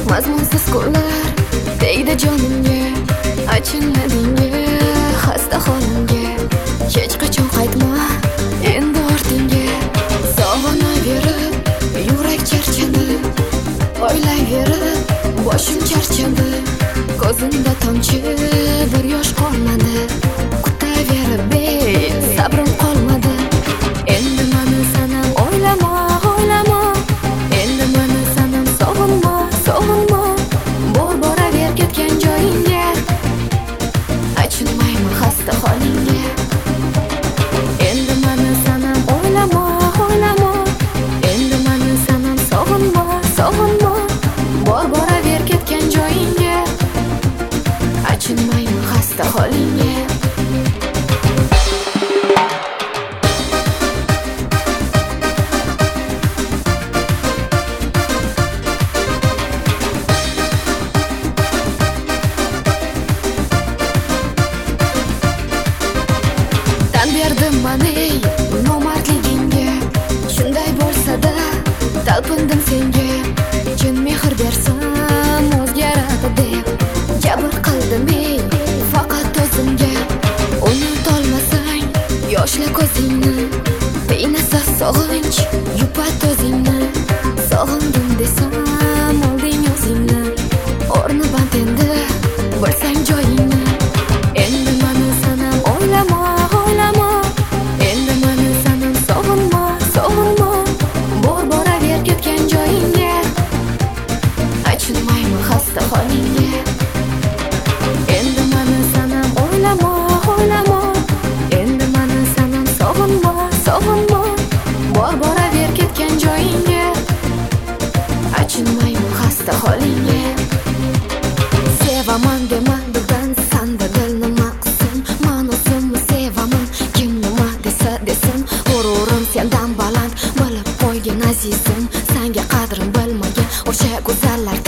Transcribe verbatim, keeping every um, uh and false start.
mazmunsiz kunlar tegdi jonimga, achinmadingga, xasta holimga. Hech qachon qaytma endi ortingga. Sog'inaverib yurak charchadi, o'ylayverib boshim charchadi. Ko'zimda tomchi bir yosh qolmadi, kutaverib bey sabrim qolmadi. Endi meni sanam o'ylama, o'ylama. Endi meni sanam sog'inma, sog'inma. Bor boraver ketgan joyingga, achinmayman xasta holingga. Endi meni sanam o'ylama, o'ylama. Endi meni sanam sog'inma, sog'inma. Bor boraver ketgan joyingga, achinmayman xasta holingga. Tan berdim mani nomardligingga, shunday bo'lsa-da talpindim senga. Chin mehr bersam o'zgaradi deb jabr qildim ey faqat o'zimga. Unutolmasang yoshli ko'zingni, qiynasa sog'inch yupat o'zingni. Sog'indim desam olding o'zingni, o'rni band endi bilsang joyingni. Endi meni sanam o'ylama, o'ylama. Endi meni sanam sog'inma, sog'inma. Bor boraver ketgan joyingga, achinmayman xasta holingga. Endi meni sanam o'ylama, o'ylama. Endi meni sanam sog'inma, sog'inma. Bor boraver ketgan joyingga, achinmayman xasta holingga. Sevaman dema bugun sanda dil nima qilsin, men o'zimni sevaman. Kim nima desa desin, g'ururim sendan baland, bilib qo'ygin azizim. Senga qadrim bilmagan o'sha go'zallar